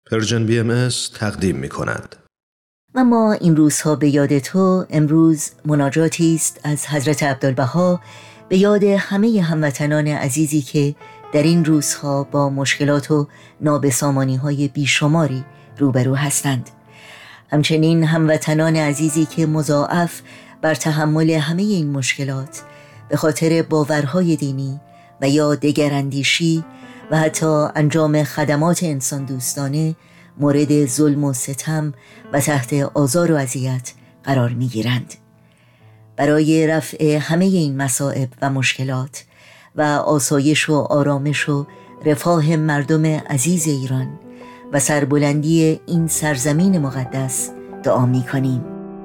پرژن BMS تقدیم می کند. و ما این روزها به یاد تو، امروز مناجاتی است از حضرت عبدالبها به یاد همه هموطنان عزیزی که در این روزها با مشکلات و نابسامانی‌های بیشماری روبرو هستند. همچنین هموطنان عزیزی که مضاعف بر تحمل همه این مشکلات به خاطر باورهای دینی و یا دگراندیشی و حتی انجام خدمات انسان دوستانه مورد ظلم و ستم و تحت آزار و اذیت قرار می گیرند. برای رفع همه این مصائب و مشکلات و آسایش و آرامش و رفاه مردم عزیز ایران و سربلندی این سرزمین مقدس دعا می کنیم.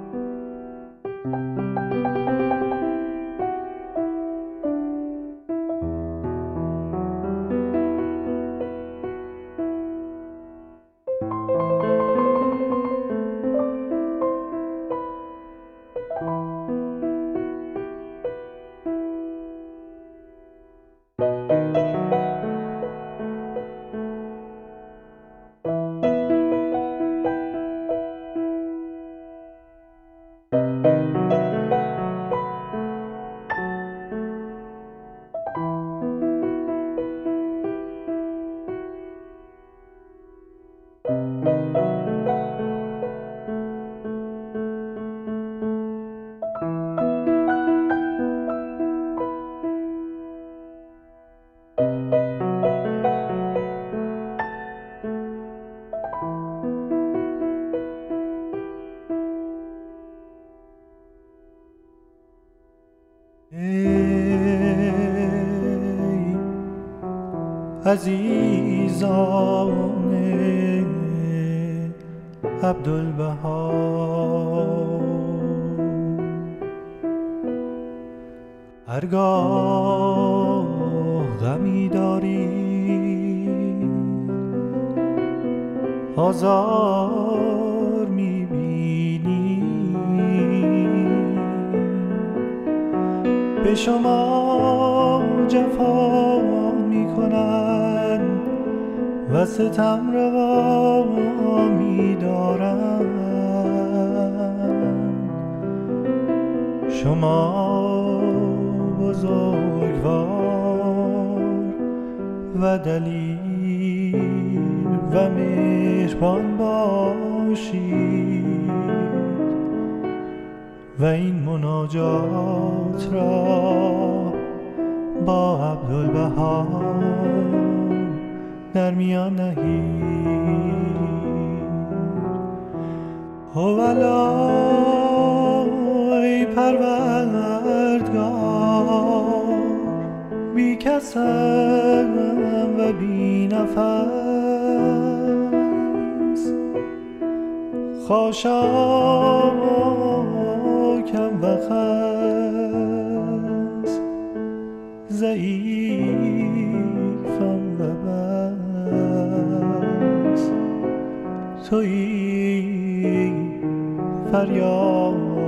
عزیزان عبدالبها، هرگاه غمی داری آزار میبینی، به شما جفا میکنن و ستم روا می‌دارند. شما بزرگوار و دلیر و مهربان باشید و این مناجات را با عبدالبها در میان نهید. هوالای پروردگار، بی کسم و بی نفس، خاشاکم و خس، ضعیفم و بس، تویی فریاد